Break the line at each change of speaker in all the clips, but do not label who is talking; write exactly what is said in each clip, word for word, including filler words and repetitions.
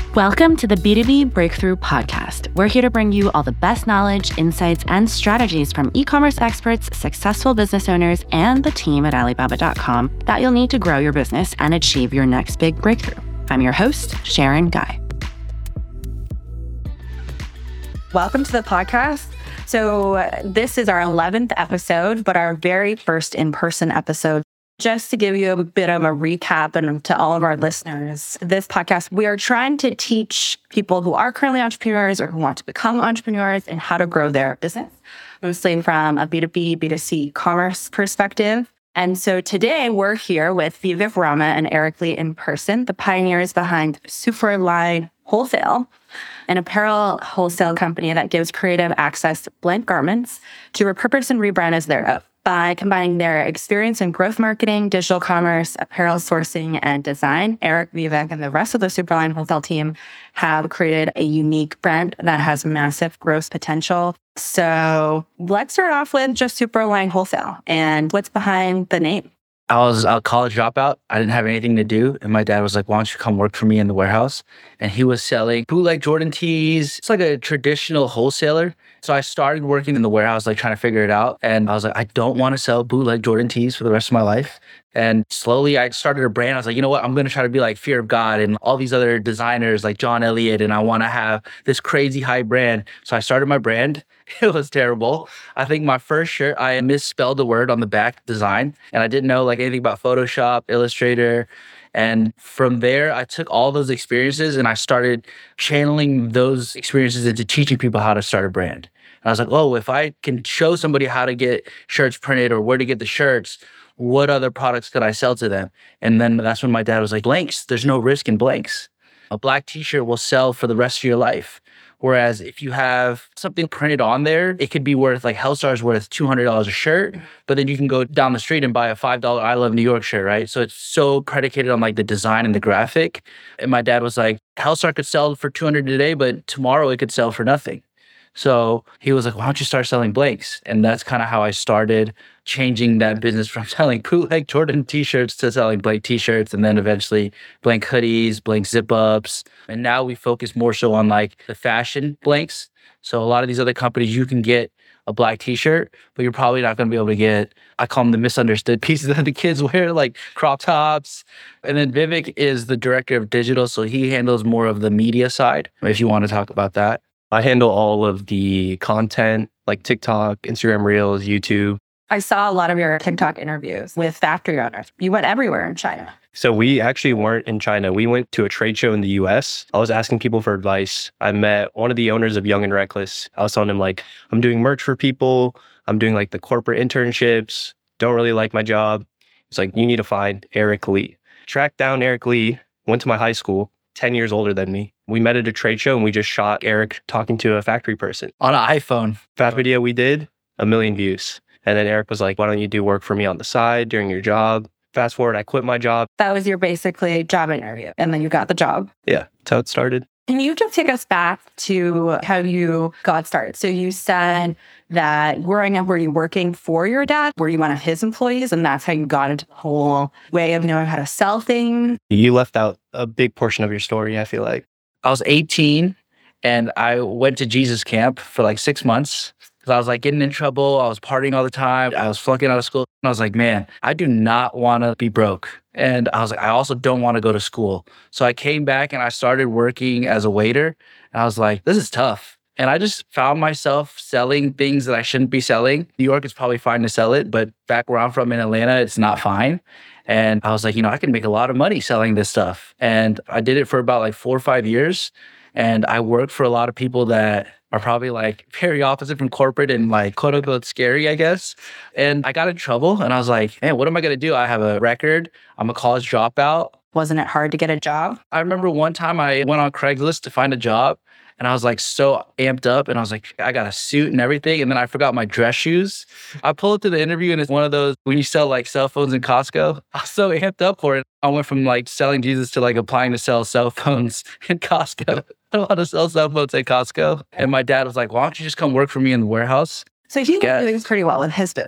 Welcome to the B two B Breakthrough Podcast. We're here to bring you all the best knowledge, insights, and strategies from e-commerce experts, successful business owners, and the team at Alibaba dot com that you'll need to grow your business and achieve your next big breakthrough. I'm your host, Sharon Guy. Welcome to the podcast. So uh, this is our eleventh episode, but our very first in-person episode. Just to give you a bit of a recap and to all of our listeners, this podcast, we are trying to teach people who are currently entrepreneurs or who want to become entrepreneurs and how to grow their business, mostly from a B two B, B two C commerce perspective. And so today we're here with Vivek Rama and Eric Lee in person, the pioneers behind Superline Wholesale, an apparel wholesale company that gives creative access to blank garments to repurpose and rebrand as their own, by combining their experience in growth marketing, digital commerce, apparel sourcing, and design. Eric, Vivek, and the rest of the Superline Wholesale team have created a unique brand that has massive growth potential. So let's start off with just Superline Wholesale and what's behind the name.
I was a college dropout. I didn't have anything to do. And my dad was like, why don't you come work for me in the warehouse? And he was selling bootleg Jordan tees. It's like a traditional wholesaler. So I started working in the warehouse, like trying to figure it out. And I was like, I don't want to sell bootleg Jordan tees for the rest of my life. And slowly I started a brand. I was like, you know what? I'm going to try to be like Fear of God and all these other designers like John Elliott. And I want to have this crazy high brand. So I started my brand. It was terrible. I think my first shirt, I misspelled the word on the back design. And I didn't know like anything about Photoshop, Illustrator. And from there, I took all those experiences and I started channeling those experiences into teaching people how to start a brand. And I was like, oh, if I can show somebody how to get shirts printed or where to get the shirts, what other products could I sell to them? And then that's when my dad was like, blanks, there's no risk in blanks. A black t-shirt will sell for the rest of your life. Whereas if you have something printed on there, it could be worth like Hellstar's worth two hundred dollars a shirt, but then you can go down the street and buy a five dollar I Love New York shirt, right? So it's so predicated on like the design and the graphic. And my dad was like, Hellstar could sell for two hundred dollars today, but tomorrow it could sell for nothing. So he was like, why don't you start selling blanks? And that's kind of how I started changing that business from selling bootleg Jordan t-shirts to selling blank t-shirts and then eventually blank hoodies, blank zip-ups. And now we focus more so on like the fashion blanks. So a lot of these other companies, you can get a black t-shirt, but you're probably not going to be able to get, I call them the misunderstood pieces that the kids wear, like crop tops. And then Vivek is the director of digital, so he handles more of the media side, if you want to talk about that.
I handle all of the content like TikTok, Instagram Reels, YouTube.
I saw a lot of your TikTok interviews with factory owners. You went everywhere in China.
So we actually weren't in China. We went to a trade show in the U S. I was asking people for advice. I met one of the owners of Young and Reckless. I was telling him like, I'm doing merch for people. I'm doing like the corporate internships. Don't really like my job. It's like, you need to find Eric Lee. Tracked down Eric Lee, went to my high school, ten years older than me. We met at a trade show and we just shot Eric talking to a factory person.
On an iPhone.
That video we did, a million views. And then Eric was like, why don't you do work for me on the side during your job? Fast forward, I quit my job.
That was your basically job interview. And then you got the job.
Yeah, that's how it started.
Can you just take us back to how you got started? So you said that growing up, were you working for your dad? Were you one of his employees? And that's how you got into the whole way of knowing how to sell things?
You left out a big portion of your story, I feel like.
I was eighteen and I went to Jesus camp for like six months because I was like getting in trouble. I was partying all the time. I was flunking out of school. And I was like, man, I do not want to be broke. And I was like, I also don't want to go to school. So I came back and I started working as a waiter. And I was like, this is tough. And I just found myself selling things that I shouldn't be selling. New York is probably fine to sell it, but back where I'm from in Atlanta, it's not fine. And I was like, you know, I can make a lot of money selling this stuff. And I did it for about like four or five years. And I worked for a lot of people that are probably like very opposite from corporate and like quote unquote scary, I guess. And I got in trouble and I was like, man, what am I going to do? I have a record. I'm a college dropout.
Wasn't it hard to get a job?
I remember one time I went on Craigslist to find a job. And I was like so amped up and I was like, I got a suit and everything. And then I forgot my dress shoes. I pull up to the interview and it's one of those when you sell like cell phones in Costco. I was so amped up for it. I went from like selling Jesus to like applying to sell cell phones in Costco. I don't want to sell cell phones at Costco. And my dad was like, why don't you just come work for me in the warehouse?
So he was
Yeah.
doing pretty well with his business.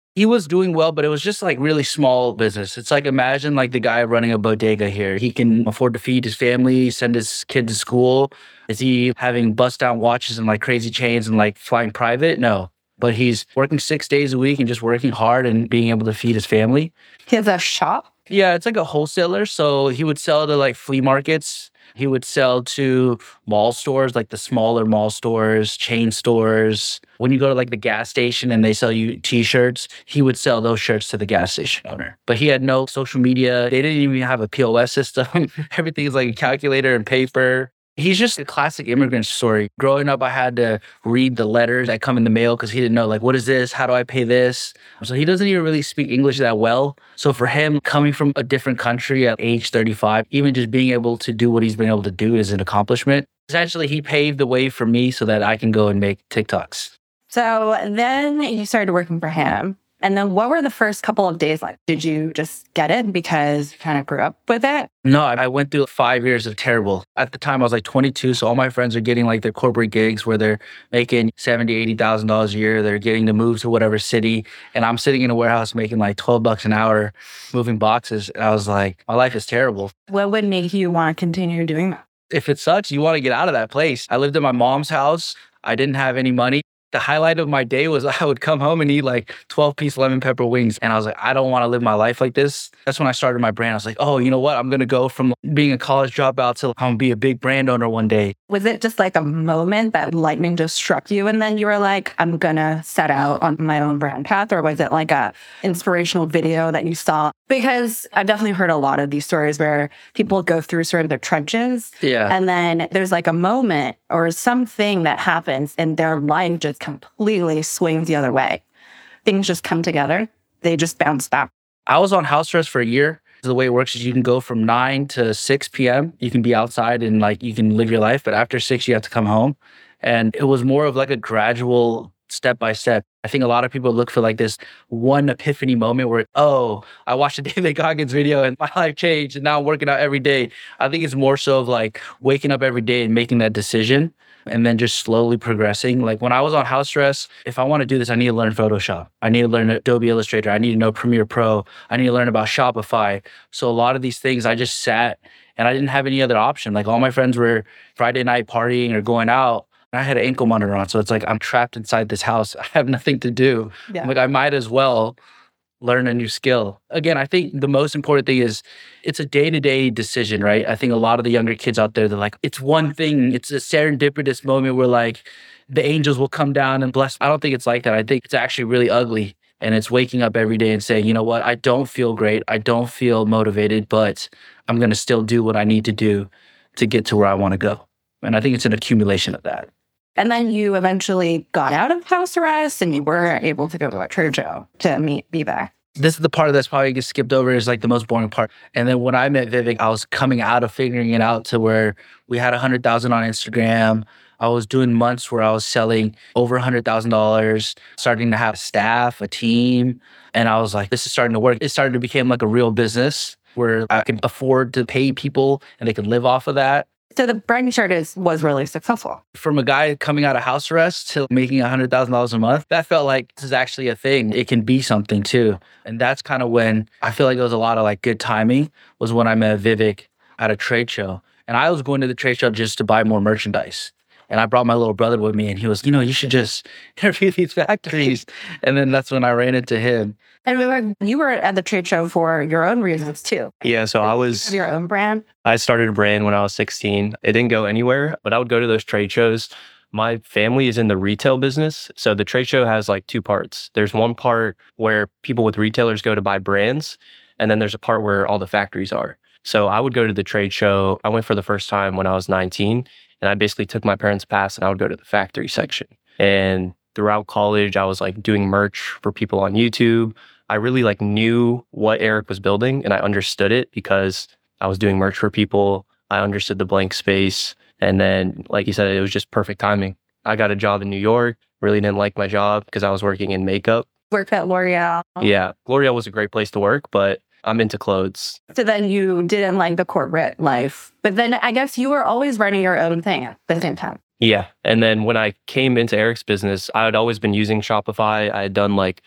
He was doing well, but it was just like really small business. It's like, imagine like the guy running a bodega here. He can afford to feed his family, send his kid to school. Is he having bust down watches and like crazy chains and like flying private? No. But he's working six days a week and just working hard and being able to feed his family.
He has a shop?
Yeah, it's like a wholesaler. So he would sell to like flea markets. He would sell to mall stores, like the smaller mall stores, chain stores. When you go to like the gas station and they sell you t-shirts, he would sell those shirts to the gas station owner. But he had no social media. They didn't even have a P O S system. Everything is like a calculator and paper. He's just a classic immigrant story. Growing up, I had to read the letters that come in the mail because he didn't know, like, what is this? How do I pay this? So he doesn't even really speak English that well. So for him, coming from a different country at age thirty-five, even just being able to do what he's been able to do is an accomplishment. Essentially, he paved the way for me so that I can go and make TikToks.
So then you started working for him. And then what were the first couple of days like? Did you just get it because you kind of grew up with it?
No, I went through five years of terrible. At the time, I was like twenty-two. So all my friends are getting like their corporate gigs where they're making seventy thousand dollars, eighty thousand dollars a year. They're getting to move to whatever city. And I'm sitting in a warehouse making like twelve bucks an hour moving boxes. And I was like, my life is terrible.
What would make you want to continue doing that?
If it sucks, you want to get out of that place. I lived in my mom's house. I didn't have any money. The highlight of my day was I would come home and eat like twelve-piece lemon pepper wings. And I was like, I don't want to live my life like this. That's when I started my brand. I was like, oh, you know what? I'm going to go from being a college dropout to I'm going to be a big brand owner one day.
Was it just like a moment that lightning just struck you and then you were like, I'm going to set out on my own brand path? Or was it like a inspirational video that you saw? Because I've definitely heard a lot of these stories where people go through sort of their trenches.
Yeah.
And then there's like a moment or something that happens and their life just completely swings the other way. Things just come together. They just bounce back.
I was on house arrest for a year. The way it works is you can go from nine to six p.m. You can be outside and like you can live your life. But after six, you have to come home. And it was more of like a gradual step by step. I think a lot of people look for like this one epiphany moment where, oh, I watched a David Goggins video and my life changed and now I'm working out every day. I think it's more so of like waking up every day and making that decision and then just slowly progressing. Like when I was on house arrest, if I want to do this, I need to learn Photoshop. I need to learn Adobe Illustrator. I need to know Premiere Pro. I need to learn about Shopify. So a lot of these things, I just sat and I didn't have any other option. Like all my friends were Friday night partying or going out. I had an ankle monitor on. So it's like, I'm trapped inside this house. I have nothing to do. Yeah. I'm like, I might as well learn a new skill. Again, I think the most important thing is it's a day-to-day decision, right? I think a lot of the younger kids out there, they're like, it's one thing. It's a serendipitous moment where like the angels will come down and bless. I don't think it's like that. I think it's actually really ugly. And it's waking up every day and saying, you know what? I don't feel great. I don't feel motivated, but I'm going to still do what I need to do to get to where I want to go. And I think it's an accumulation of that.
And then you eventually got out of house arrest and you were able to go to a trade show to meet Vivek.
This is the part that's probably gets skipped over is like the most boring part. And then when I met Vivek, I was coming out of figuring it out to where we had one hundred thousand on Instagram. I was doing months where I was selling over one hundred thousand dollars, starting to have staff, a team. And I was like, this is starting to work. It started to become like a real business where I could afford to pay people and they could live off of that.
So the brand shirt is, was really successful.
From a guy coming out of house arrest to making one hundred thousand dollars a month, that felt like this is actually a thing. It can be something too. And that's kind of when I feel like there was a lot of like good timing was when I met Vivek at a trade show. And I was going to the trade show just to buy more merchandise. And I brought my little brother with me and he was, you know, you should just interview these factories. And then that's when I ran into him.
And we were, you were at the trade show for your own reasons too.
Yeah, so I was...
Your own brand?
I started a brand when I was sixteen. It didn't go anywhere, but I would go to those trade shows. My family is in the retail business. So the trade show has like two parts. There's one part where people with retailers go to buy brands. And then there's a part where all the factories are. So I would go to the trade show. I went for the first time when I was nineteen. And I basically took my parents' pass and I would go to the factory section. And throughout college, I was like doing merch for people on YouTube. I really like knew what Eric was building and I understood it because I was doing merch for people. I understood the blank space. And then, like you said, it was just perfect timing. I got a job in New York, really didn't like my job because I was working in makeup.
Worked at L'Oreal.
Yeah, L'Oreal was a great place to work, but I'm into clothes.
So then you didn't like the corporate life. But then I guess you were always running your own thing at the same time.
Yeah. And then when I came into Eric's business, I had always been using Shopify. I had done like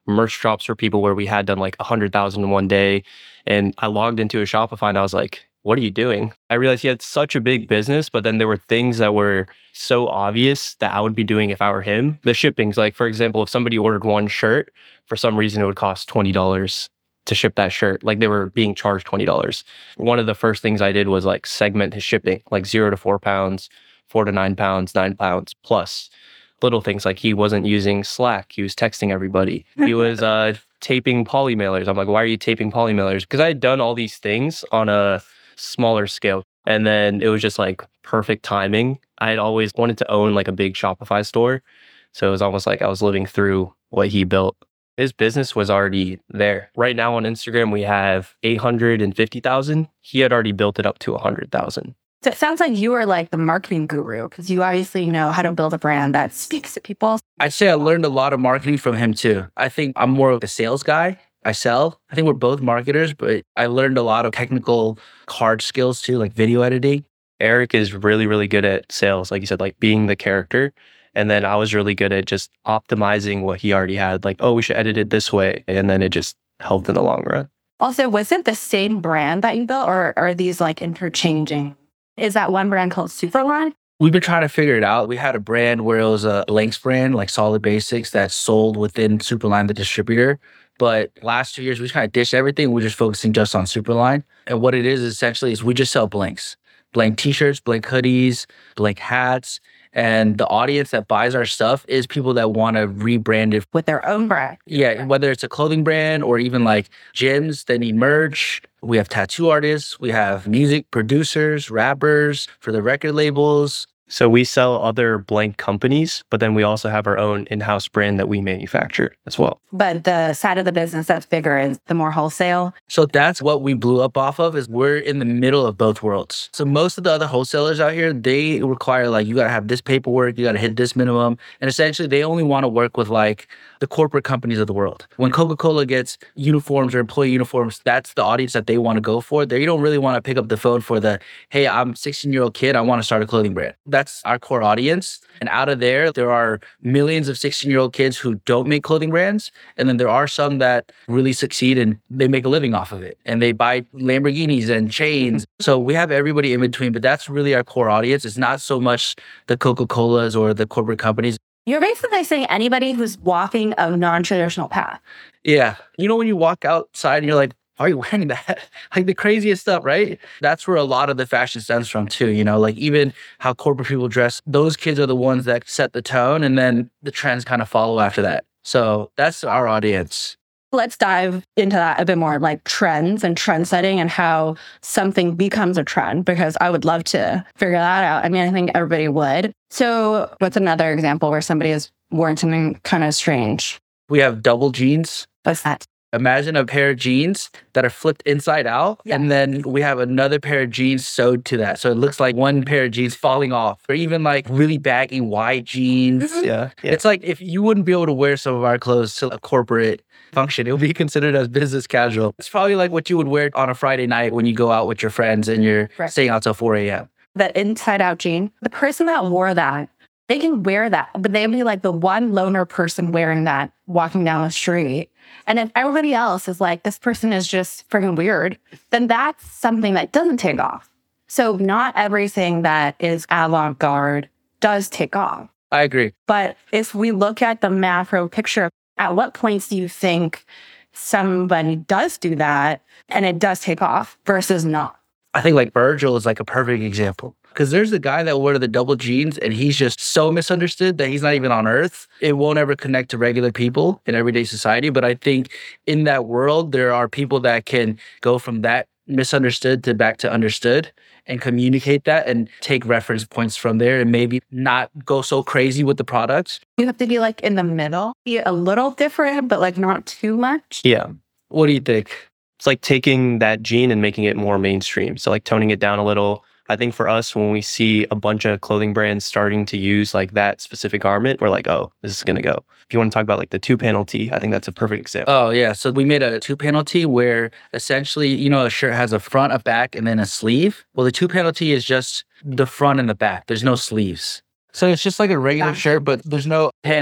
merch drops for people where we had done like a hundred thousand in one day. And I logged into a Shopify and I was like, what are you doing? I realized he had such a big business, but then there were things that were so obvious that I would be doing if I were him. The shippings, like for example, if somebody ordered one shirt, for some reason it would cost twenty dollars to ship that shirt. Like they were being charged twenty dollars. One of the first things I did was like segment his shipping, like zero to four pounds, four to nine pounds, nine pounds plus. Little things like he wasn't using Slack. He was texting everybody. He was uh, taping poly mailers. I'm like, why are you taping poly mailers? Because I had done all these things on a smaller scale. And then it was just like perfect timing. I had always wanted to own like a big Shopify store. So it was almost like I was living through what he built. His business was already there. Right now on Instagram, we have eight hundred fifty thousand. He had already built it up to one hundred thousand.
So it sounds like you are like the marketing guru because you obviously know how to build a brand that speaks to people.
I'd say I learned a lot of marketing from him too. I think I'm more of a sales guy. I sell. I think we're both marketers, but I learned a lot of technical hard skills too, like video editing.
Eric is really, really good at sales. Like you said, like being the character. And then I was really good at just optimizing what he already had. Like, oh, we should edit it this way. And then it just helped in the long run.
Also, was it the same brand that you built or are these like interchanging? Is that one brand called Superline?
We've been trying to figure it out. We had a brand where it was a Blanks brand, like Solid Basics, that sold within Superline, the distributor. But last two years, we kind of ditched everything. We're just focusing just on Superline. And what it is essentially is we just sell blanks. Blank t-shirts, blank hoodies, blank hats. And the audience that buys our stuff is people that want to rebrand it
with their own brand.
Yeah, whether it's a clothing brand or even like gyms that need merch. We have tattoo artists. We have music producers, rappers for the record labels.
So we sell other blank companies, but then we also have our own in-house brand that we manufacture as well.
But the side of the business that's bigger is the more wholesale.
So that's what we blew up off of is we're in the middle of both worlds. So most of the other wholesalers out here, they require like, you got to have this paperwork, you got to hit this minimum. And essentially they only want to work with like the corporate companies of the world. When Coca-Cola gets uniforms or employee uniforms, that's the audience that they want to go for. They don't really want to pick up the phone for the, hey, I'm a sixteen-year-old kid, I want to start a clothing brand. That's our core audience. And out of there, there are millions of sixteen-year-old kids who don't make clothing brands. And then there are some that really succeed and they make a living off of it. And they buy Lamborghinis and chains. So we have everybody in between, but that's really our core audience. It's not so much the Coca-Colas or the corporate companies.
You're basically saying anybody who's walking a non-traditional path.
Yeah. You know, when you walk outside and you're like, why are you wearing that? Like the craziest stuff, right? That's where a lot of the fashion stems from too, you know, like even how corporate people dress, those kids are the ones that set the tone and then the trends kind of follow after that. So that's our audience.
Let's dive into that a bit more, like trends and trend setting and how something becomes a trend, because I would love to figure that out. I mean, I think everybody would. So what's another example where somebody is wearing something kind of strange?
We have double jeans.
What's that?
Imagine a pair of jeans that are flipped inside out. Yeah. And then we have another pair of jeans sewed to that. So it looks like one pair of jeans falling off, or even like really baggy wide jeans.
Yeah, yeah.
It's like if you wouldn't be able to wear some of our clothes to a corporate function, it would be considered as business casual. It's probably like what you would wear on a Friday night when you go out with your friends and you're right. staying out till four a.m.
That inside out jean, the person that wore that, they can wear that, but they'd be like the one loner person wearing that walking down the street. And if everybody else is like, this person is just freaking weird, then that's something that doesn't take off. So not everything that is avant-garde does take off.
I agree.
But if we look at the macro picture, at what points do you think somebody does do that and it does take off versus not?
I think like Virgil is like a perfect example. Because there's a guy that wore the double jeans and he's just so misunderstood that he's not even on earth. It won't ever connect to regular people in everyday society. But I think in that world, there are people that can go from that misunderstood to back to understood and communicate that and take reference points from there and maybe not go so crazy with the products.
You have to be like in the middle, be a little different, but like not too much.
Yeah.
What do you think?
It's like taking that jean and making it more mainstream. So like toning it down a little. I think for us, when we see a bunch of clothing brands starting to use like that specific garment, we're like, oh, this is going to go. If you want to talk about like the two panel tee, I think that's a perfect example.
Oh, yeah. So we made a two panel tee where essentially, you know, a shirt has a front, a back, and then a sleeve. Well, the two panel tee is just the front and the back. There's no sleeves. So it's just like a regular shirt, but there's no panel.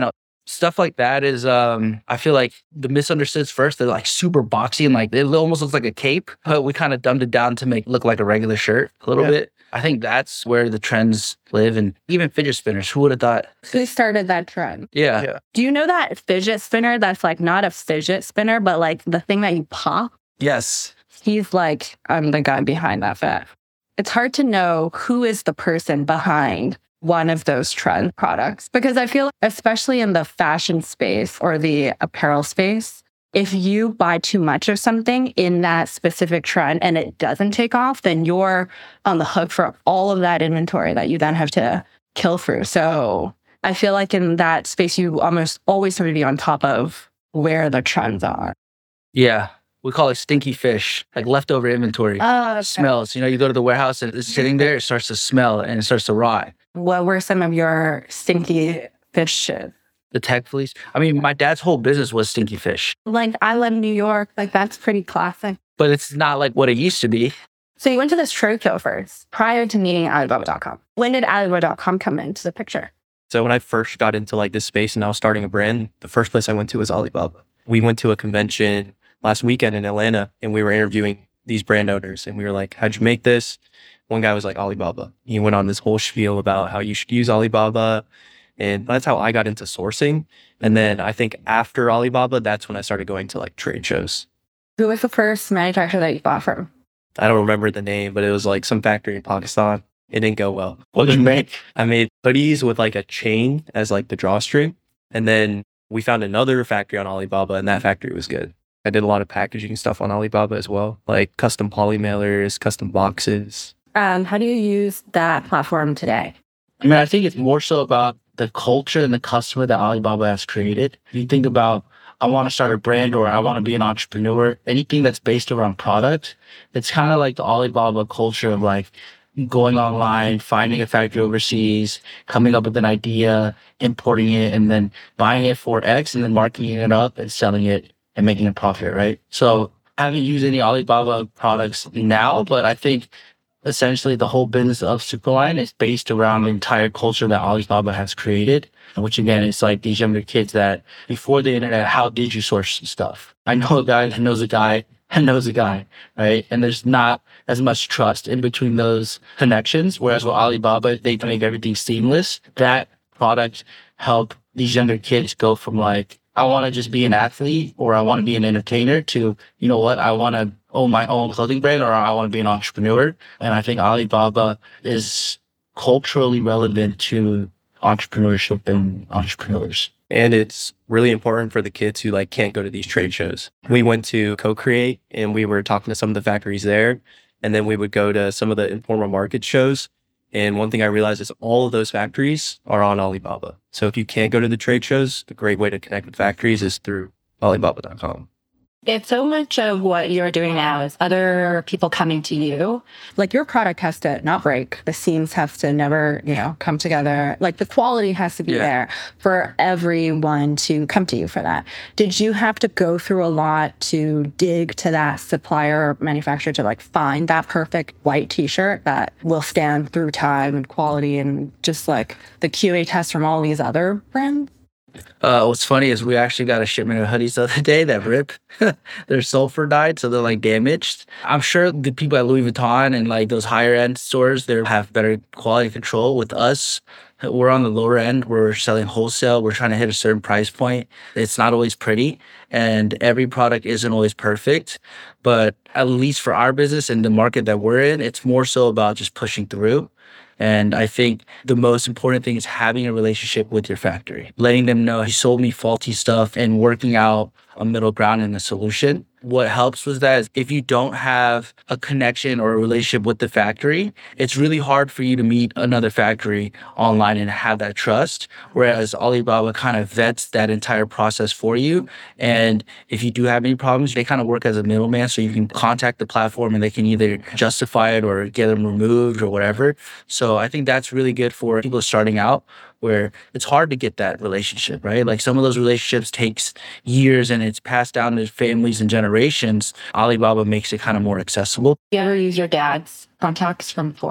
Stuff like that is, um, I feel like the misunderstoods first, they're like super boxy and like it almost looks like a cape, but we kind of dumbed it down to make it look like a regular shirt a little
Yeah.
bit. I think that's where the trends live. And even fidget spinners, who would have thought?
Who started that trend?
Yeah.
Yeah.
Do you know that fidget spinner that's like not a fidget spinner, but like the thing that you pop?
Yes.
He's like, I'm the guy behind that fad. It's hard to know who is the person behind one of those trend products. Because I feel, especially in the fashion space or the apparel space, if you buy too much of something in that specific trend and it doesn't take off, then you're on the hook for all of that inventory that you then have to kill through. So I feel like in that space, you almost always have to be on top of where the trends are.
Yeah. We call it stinky fish, like leftover inventory.
Oh,
Smells. You know, you go to the warehouse and it's sitting there, it starts to smell and it starts to rot.
What were some of your stinky fish shit?
The tech fleece. I mean, my dad's whole business was stinky fish,
Like, I love New York. Like, that's pretty classic.
but it's not like what it used to be.
So you went to this trade show first, prior to meeting Alibaba dot com. When did Alibaba dot com come into the picture?
So when I first got into like this space and I was starting a brand, the first place I went to was Alibaba. We went to a convention last weekend in Atlanta and we were interviewing these brand owners and we were like, how'd you make this? One guy was like, Alibaba. He went on this whole spiel about how you should use Alibaba. And that's how I got into sourcing. And then I think after Alibaba, that's when I started going to like trade shows.
Who was the first manufacturer that you bought from?
I don't remember the name, but it was like some factory in Pakistan. It didn't go well.
What did you make?
I made hoodies with like a chain as like the drawstring. And then we found another factory on Alibaba and that factory was good. I did a lot of packaging stuff on Alibaba as well, like custom poly mailers, custom boxes.
Um, how do you use that platform today?
I mean, I think it's more so about the culture and the customer that Alibaba has created. If you think about, I want to start a brand or I want to be an entrepreneur, anything that's based around product, it's kind of like the Alibaba culture of like going online, finding a factory overseas, coming up with an idea, importing it, and then buying it for X and then marketing it up and selling it and making a profit, right? So I haven't used any Alibaba products now, but I think essentially the whole business of Superline is based around the entire culture that Alibaba has created, which again, is like these younger kids that before the internet, how did you source stuff? I know a guy that knows a guy and knows a guy, right? And there's not as much trust in between those connections. Whereas with Alibaba, they can make everything seamless. That product help these younger kids go from like, I want to just be an athlete or I want to be an entertainer to, you know what, I want to own my own clothing brand or I want to be an entrepreneur. And I think Alibaba is culturally relevant to entrepreneurship and entrepreneurs.
And it's really important for the kids who like can't go to these trade shows. We went to Co-Create and we were talking to some of the factories there. And then we would go to some of the informal market shows. And one thing I realized is all of those factories are on Alibaba. So if you can't go to the trade shows, a great way to connect with factories is through Alibaba dot com.
If so much of what you're doing now is other people coming to you, like your product has to not break. The seams have to never, you know, come together. Like the quality has to be
Yeah.
there for everyone to come to you for that. Did you have to go through a lot to dig to that supplier or manufacturer to like find that perfect white t-shirt that will stand through time and quality and just like the Q A test from all these other brands?
Uh, what's funny is we actually got a shipment of hoodies the other day that rip. They're sulfur dyed, so they're like damaged. I'm sure the people at Louis Vuitton and like those higher end stores, they have better quality control. With us, we're on the lower end. We're selling wholesale. We're trying to hit a certain price point. It's not always pretty, and every product isn't always perfect. But at least for our business and the market that we're in, it's more so about just pushing through. And I think the most important thing is having a relationship with your factory, letting them know you sold me faulty stuff and working out a middle ground and a solution. What helps with that is if you don't have a connection or a relationship with the factory, it's really hard for you to meet another factory online and have that trust. Whereas Alibaba kind of vets that entire process for you. And if you do have any problems, they kind of work as a middleman. So you can contact the platform and they can either justify it or get them removed or whatever. So I think that's really good for people starting out, where it's hard to get that relationship, right? Like some of those relationships takes years and it's passed down to families and generations. Alibaba makes it kind of more accessible.
You ever use your dad's contacts from before?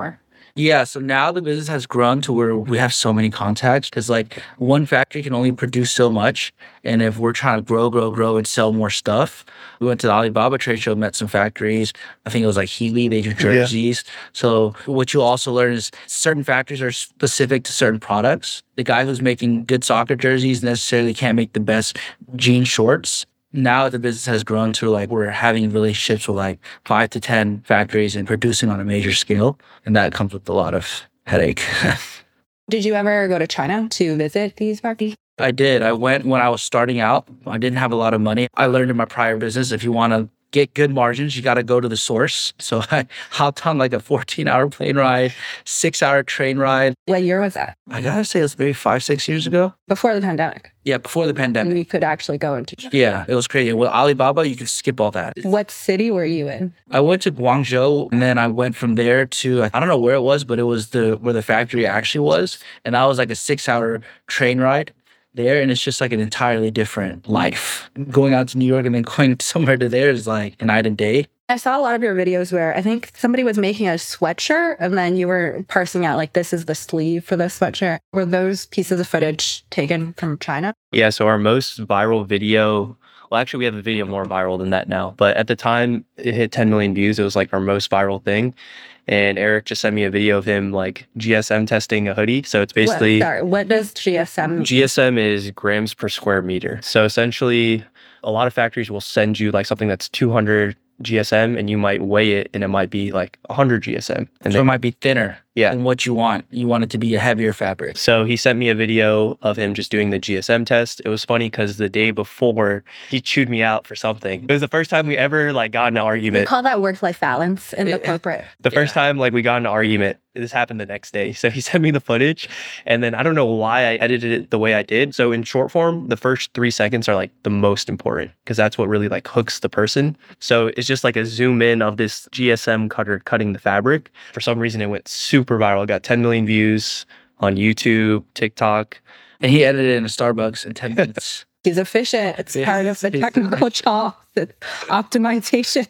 Yeah, so now the business has grown to where we have so many contacts because like one factory can only produce so much. And if we're trying to grow, grow, grow and sell more stuff, we went to the Alibaba trade show, met some factories. I think it was like Healy, they do jerseys. Yeah. So what you also learn is certain factories are specific to certain products. The guy who's making good soccer jerseys necessarily can't make the best jean shorts. Now the business has grown to like we're having relationships with like five to ten factories and producing on a major scale. And that comes with a lot of headache.
Did you ever go to China to visit these factories?
I did. I went when I was starting out. I didn't have a lot of money. I learned in my prior business, if you want to get good margins, you got to go to the source. So I hopped on like a fourteen hour plane ride, six hour train ride.
What year was that?
I got to say it was maybe five, six years ago.
Before the pandemic?
Yeah, before the pandemic.
You could actually go into China.
Yeah, it was crazy. With Alibaba, you could skip all that.
What city were you in?
I went to Guangzhou and then I went from there to, I don't know where it was, but it was the where the factory actually was. And that was like a six hour train ride there, and it's just like an entirely different life. Going out to New York and then going somewhere to there is like a night and day.
I saw a lot of your videos where I think somebody was making a sweatshirt and then you were parsing out like this is the sleeve for the sweatshirt. Were those pieces of footage taken from China?
Yeah, so our most viral video, well, actually we have a video more viral than that now, but at the time it hit ten million views. It was like our most viral thing. And Eric just sent me a video of him like G S M testing a hoodie. So it's basically...
What, sorry, what does G S M mean?
G S M is grams per square meter. So essentially, a lot of factories will send you like something that's two hundred G S M and you might weigh it and it might be like one hundred G S M. And
so
they,
it might be thinner
yeah.
than what you want. You want it to be a heavier fabric.
So he sent me a video of him just doing the G S M test. It was funny because the day before he chewed me out for something. It was the first time we ever like got in an argument.
We call that work-life balance in the corporate.
The
yeah.
first time like we got in an argument, this happened the next day. So he sent me the footage and then I don't know why I edited it the way I did. So in short form, the first three seconds are like the most important because that's what really like hooks the person. So it's just like a zoom in of this G S M cutter cutting the fabric. For some reason, it went super viral. It got ten million views on YouTube, TikTok.
And he edited it in a Starbucks in ten minutes.
He's efficient. It's yeah. part of the technical job, the optimization.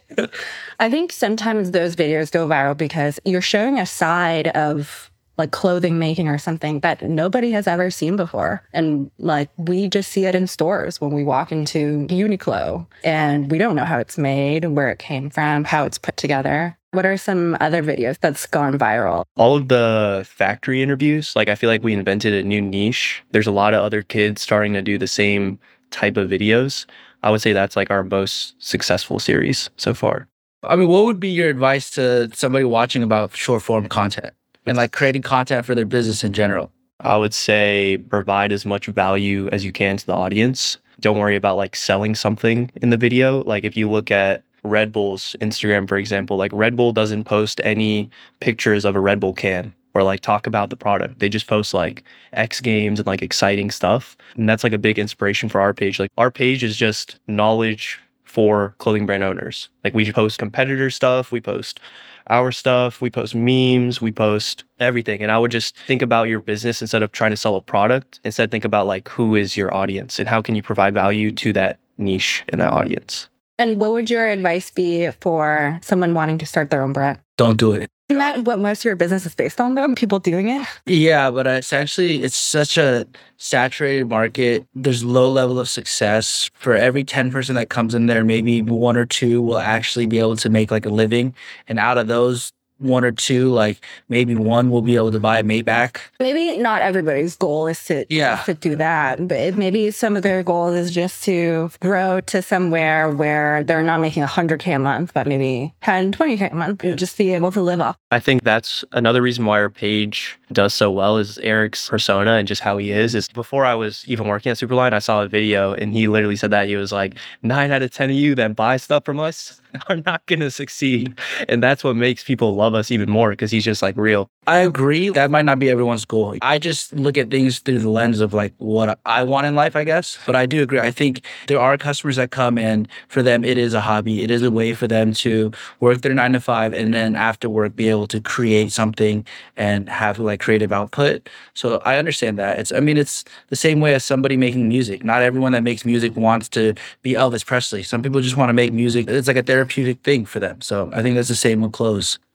I think sometimes those videos go viral because you're showing a side of like clothing making or something that nobody has ever seen before. And like, we just see it in stores when we walk into Uniqlo and we don't know how it's made, where it came from, how it's put together. What are some other videos that's gone viral?
All of the factory interviews, like I feel like we invented a new niche. There's a lot of other kids starting to do the same type of videos. I would say that's like our most successful series so far.
I mean, what would be your advice to somebody watching about short form content and like creating content for their business in general?
I would say provide as much value as you can to the audience. Don't worry about like selling something in the video. Like if you look at Red Bull's Instagram, for example, like Red Bull doesn't post any pictures of a Red Bull can or like talk about the product. They just post like X Games and like exciting stuff. And that's like a big inspiration for our page. Like our page is just knowledge for clothing brand owners. Like we post competitor stuff, we post our stuff, we post memes, we post everything. And I would just think about your business instead of trying to sell a product. Instead, think about like who is your audience and how can you provide value to that niche and that audience.
And what would your advice be for someone wanting to start their own brand?
Don't do it.
Isn't that what most of your business is based on, though? People doing it?
Yeah, but essentially, it's such a saturated market. There's low level of success. For every ten person that comes in there, maybe one or two will actually be able to make like a living. And out of those one or two, like maybe one will be able to buy a Maybach.
Maybe not everybody's goal is to,
yeah.
to do that, but maybe some of their goal is just to grow to somewhere where they're not making one hundred K a month, but maybe ten, twenty K a month, and just be able to live off.
I think that's another reason why our page does so well is Eric's persona and just how he is. Is before I was even working at Superline, I saw a video and he literally said that he was like, nine out of ten of you that buy stuff from us are not going to succeed. And that's what makes people love us even more because he's just like real.
I agree. That might not be everyone's goal. I just look at things through the lens of like what I want in life, I guess. But I do agree. I think there are customers that come in, for them, it is a hobby. It is a way for them to work their nine to five and then after work be able to create something and have like creative output. So I understand that. It's, I mean, it's the same way as somebody making music. Not everyone that makes music wants to be Elvis Presley. Some people just want to make music. It's like a therapeutic thing for them. So I think that's the same with clothes.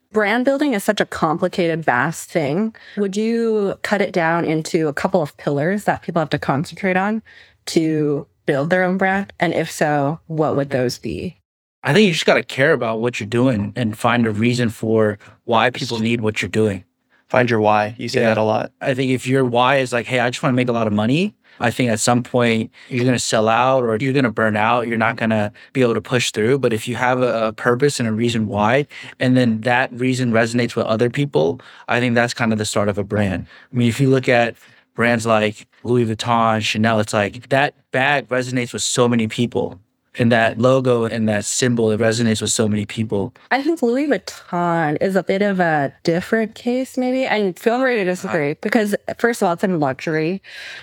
Brand building is such a complicated, vast thing. Would you cut it down into a couple of pillars that people have to concentrate on to build their own brand? And if so, what would those be?
I think you just got to care about what you're doing and find a reason for why people need what you're doing.
Find your why. You say
Yeah.
that a lot.
I think if your why is like, hey, I just want to make a lot of money, I think at some point you're going to sell out or you're going to burn out. You're not going to be able to push through. But if you have a, a purpose and a reason why, and then that reason resonates with other people, I think that's kind of the start of a brand. I mean, if you look at brands like Louis Vuitton, Chanel, it's like that bag resonates with so many people. And that logo and that symbol, it resonates with so many people.
I think Louis Vuitton is a bit of a different case, maybe. And feel free to disagree because, first of all, it's in luxury.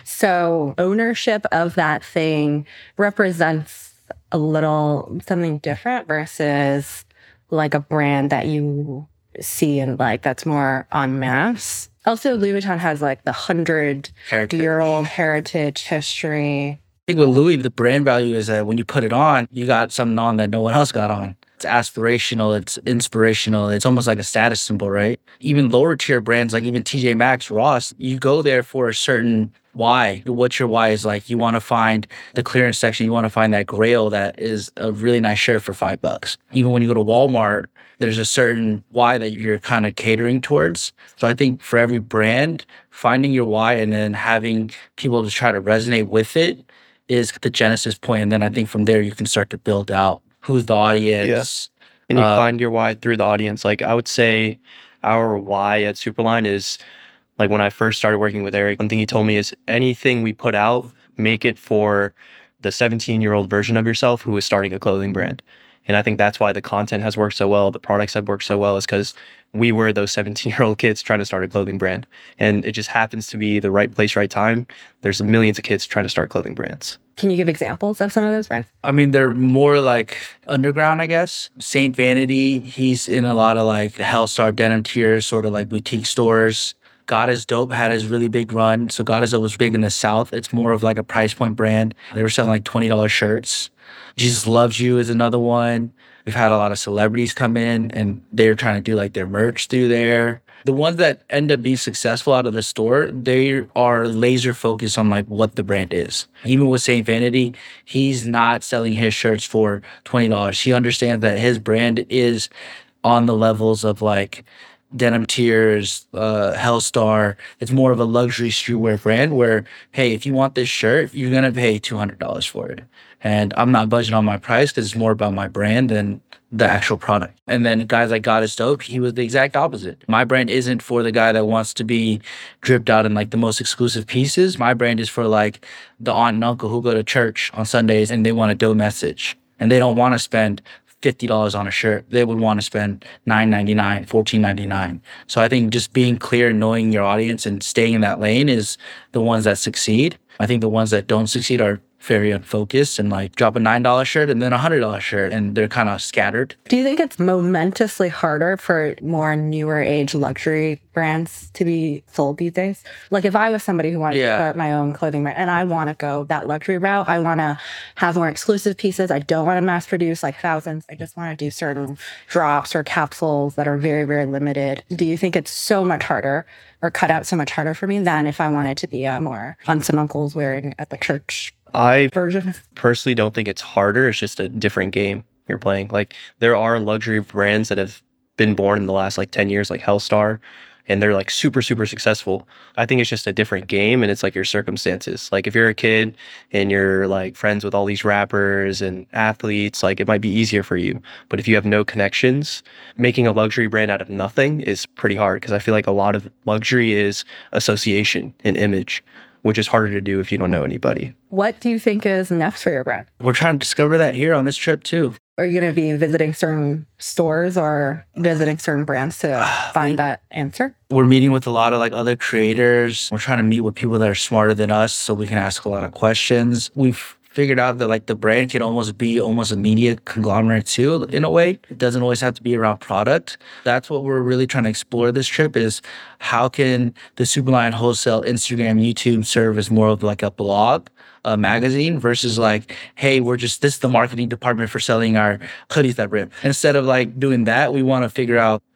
So ownership of that thing represents a little something different versus like a brand that you see and like that's more en masse. Also, Louis Vuitton has like the hundred-year-old heritage history.
I think with Louis, the brand value is that when you put it on, you got something on that no one else got on. It's aspirational, it's inspirational, it's almost like a status symbol, right? Even lower tier brands like even T J Maxx, Ross, you go there for a certain why. What your why is like. You want to find the clearance section, you want to find that grail that is a really nice shirt for five bucks. Even when you go to Walmart, there's a certain why that you're kind of catering towards. So I think for every brand, finding your why and then having people to try to resonate with it is the genesis point. And then I think from there, you can start to build out who's the audience.
Yeah. And you
Uh,
find your why through the audience. Like I would say our why at Superline is like when I first started working with Eric, one thing he told me is anything we put out, make it for the seventeen year old version of yourself who is starting a clothing brand. And I think that's why the content has worked so well. The products have worked so well is because we were those seventeen year old kids trying to start a clothing brand. And it just happens to be the right place, right time. There's millions of kids trying to start clothing brands.
Can you give examples of some of those brands?
I mean, they're more like underground, I guess. Saint Vanity, he's in a lot of like the Hellstar denim tiers, sort of like boutique stores. God is Dope had his really big run. So God is Dope was big in the South. It's more of like a price point brand. They were selling like twenty dollars shirts. Jesus Loves You is another one. We've had a lot of celebrities come in and they're trying to do like their merch through there. The ones that end up being successful out of the store, they are laser focused on like what the brand is. Even with Saint Vanity, he's not selling his shirts for twenty dollars. He understands that his brand is on the levels of like Denim Tears, uh, Hellstar. It's more of a luxury streetwear brand where, hey, if you want this shirt, you're going to pay two hundred dollars for it. And I'm not budging on my price because it's more about my brand than the actual product. And then guys like God is Dope, he was the exact opposite. My brand isn't for the guy that wants to be dripped out in like the most exclusive pieces. My brand is for like the aunt and uncle who go to church on Sundays and they want a dope message. And they don't want to spend fifty dollars on a shirt. They would want to spend nine ninety-nine, fourteen ninety-nine. So I think just being clear, knowing your audience and staying in that lane is the ones that succeed. I think the ones that don't succeed are very unfocused and like drop a nine dollar shirt and then a one hundred dollar shirt and they're kind of scattered.
Do you think it's momentously harder for more newer age luxury brands to be sold these days? Like if I was somebody who wanted
Yeah.
to start my own clothing brand and I want to go that luxury route, I want to have more exclusive pieces. I don't want to mass produce like thousands. I just want to do certain drops or capsules that are very, very limited. Do you think it's so much harder or cut out so much harder for me than if I wanted to be a more aunts and uncles wearing at the church
I
version?
personally don't think it's harder. It's just a different game you're playing. Like there are luxury brands that have been born in the last like ten years, like Hellstar, and they're like super, super successful. I think it's just a different game and it's like your circumstances. Like if you're a kid and you're like friends with all these rappers and athletes, like it might be easier for you. But if you have no connections, making a luxury brand out of nothing is pretty hard because I feel like a lot of luxury is association and image, which is harder to do if you don't know anybody.
What do you think is next for your brand?
We're trying to discover that here on this trip too.
Are you going to be visiting certain stores or visiting certain brands to find that answer?
We're meeting with a lot of like other creators. We're trying to meet with people that are smarter than us so we can ask a lot of questions. We've figured out that like the brand can almost be almost a media conglomerate too in a way. It doesn't always have to be around product. That's what we're really trying to explore this trip is how can the Superline Wholesale Instagram, YouTube serve as more of like a blog, a magazine versus like, hey, we're just, this is the marketing department for selling our hoodies that rip. Instead of like doing that, we want to figure out,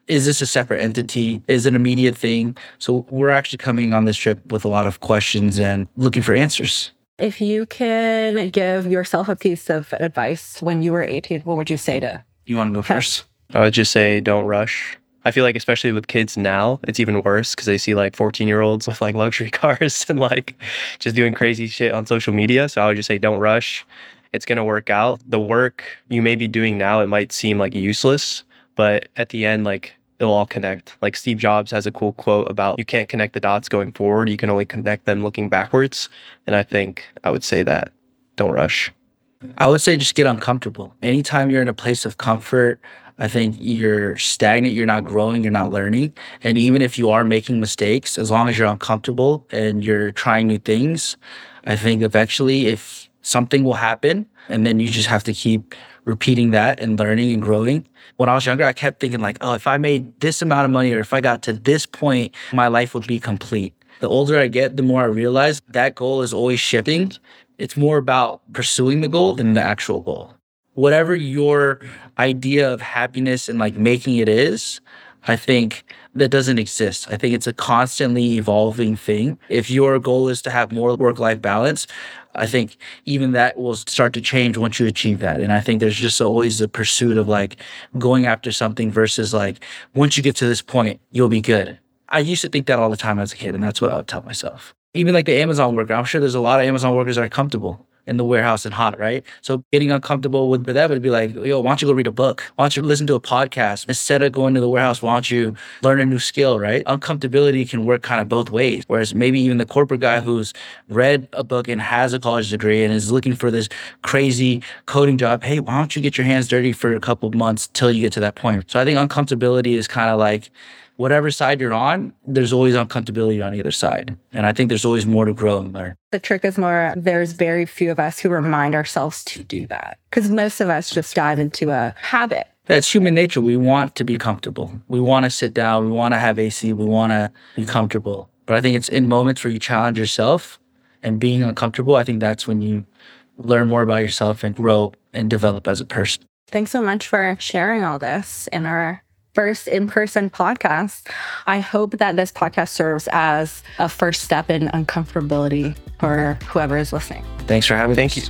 Is this a separate entity? Is it an immediate thing? So we're actually coming on this trip with a lot of questions and looking for answers.
If you can give yourself a piece of advice when you were eighteen, what would you say to?
You want to go first?
I would just say don't rush. I feel like especially with kids now, it's even worse because they see like fourteen year olds with like luxury cars and like just doing crazy shit on social media. So I would just say don't rush. It's going to work out. The work you may be doing now, it might seem like useless, but at the end, like it'll all connect. Like Steve Jobs has a cool quote about you can't connect the dots going forward. You can only connect them looking backwards. And I think I would say that don't rush.
I would say just get uncomfortable. Anytime you're in a place of comfort, I think you're stagnant, you're not growing, you're not learning. And even if you are making mistakes, as long as you're uncomfortable and you're trying new things, I think eventually if something will happen, and then you just have to keep repeating that and learning and growing. When I was younger, I kept thinking like, oh, if I made this amount of money or if I got to this point, my life would be complete. The older I get, the more I realize that goal is always shifting. It's more about pursuing the goal than the actual goal. Whatever your idea of happiness and like making it is, I think that doesn't exist. I think it's a constantly evolving thing. If your goal is to have more work-life balance, I think even that will start to change once you achieve that. And I think there's just always a pursuit of like going after something versus like, once you get to this point, you'll be good. I used to think that all the time as a kid, and that's what I would tell myself. Even like the Amazon worker, I'm sure there's a lot of Amazon workers that are comfortable in the warehouse and hot, right? So getting uncomfortable with that would be like, yo, why don't you go read a book? Why don't you listen to a podcast? Instead of going to the warehouse, why don't you learn a new skill, right? Uncomfortability can work kind of both ways. Whereas maybe even the corporate guy who's read a book and has a college degree and is looking for this crazy coding job, hey, why don't you get your hands dirty for a couple of months till you get to that point? So I think uncomfortability is kind of like, whatever side you're on, there's always uncomfortability on either side. And I think there's always more to grow and learn.
The trick is more, there's very few of us who remind ourselves to do that. Because most of us just dive into a habit.
That's human nature. We want to be comfortable. We want to sit down. We want to have A C. We want to be comfortable. But I think it's in moments where you challenge yourself and being uncomfortable, I think that's when you learn more about yourself and grow and develop as a person.
Thanks so much for sharing all this in our first in-person podcast. I hope that this podcast serves as a first step in uncomfortability for whoever is listening.
Thanks for having me.
Thank you.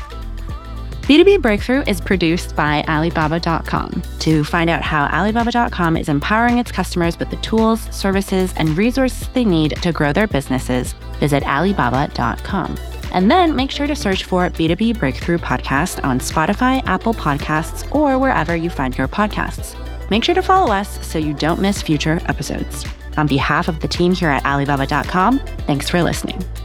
B two B Breakthrough is produced by Alibaba dot com. To find out how Alibaba dot com is empowering its customers with the tools, services, and resources they need to grow their businesses, visit Alibaba dot com. And then make sure to search for B two B Breakthrough Podcast on Spotify, Apple Podcasts, or wherever you find your podcasts. Make sure to follow us so you don't miss future episodes. On behalf of the team here at Alibaba dot com, thanks for listening.